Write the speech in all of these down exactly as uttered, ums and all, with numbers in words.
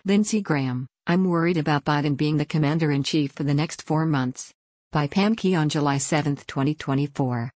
Lindsey Graham, I'm worried about Biden being the commander-in-chief for the next four months. By Pam Key on July seventh, twenty twenty-four.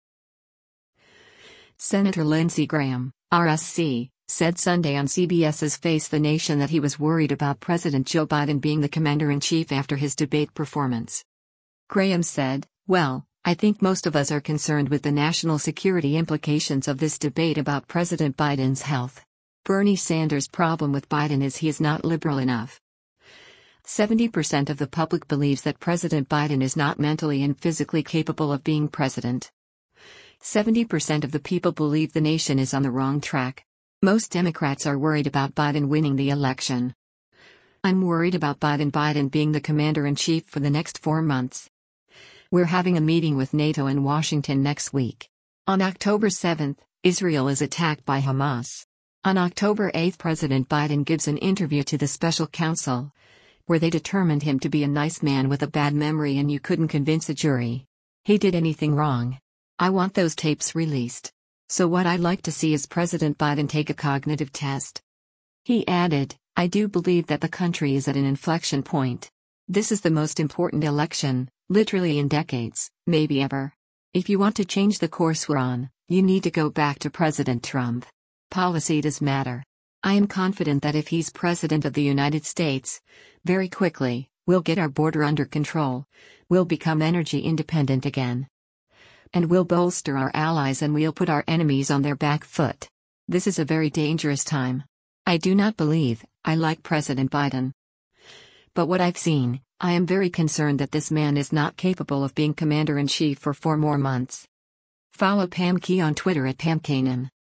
Senator Lindsey Graham, R S C, said Sunday on CBS's Face the Nation that he was worried about President Joe Biden being the commander-in-chief after his debate performance. Graham said, "Well, I think most of us are concerned with the national security implications of this debate about President Biden's health. Bernie Sanders' problem with Biden is he is not liberal enough. seventy percent of the public believes that President Biden is not mentally and physically capable of being president. seventy percent of the people believe the nation is on the wrong track. Most Democrats are worried about Biden winning the election. I'm worried about Biden Biden being the commander-in-chief for the next four months. We're having a meeting with NATO in Washington next week. On October seventh, Israel is attacked by Hamas. On October eighth, President Biden gives an interview to the special counsel, where they determined him to be a nice man with a bad memory and you couldn't convince a jury he did anything wrong. I want those tapes released. So what I'd like to see is President Biden take a cognitive test." He added, "I do believe that the country is at an inflection point. This is the most important election, literally in decades, maybe ever. If you want to change the course we're on, you need to go back to President Trump. Policy does matter. I am confident that if he's President of the United States, very quickly, we'll get our border under control, we'll become energy independent again. And we'll bolster our allies and we'll put our enemies on their back foot. This is a very dangerous time. I do not believe I like President Biden. But what I've seen, I am very concerned that this man is not capable of being commander-in-chief for four more months." Follow Pam Key on Twitter at Pam Kanan.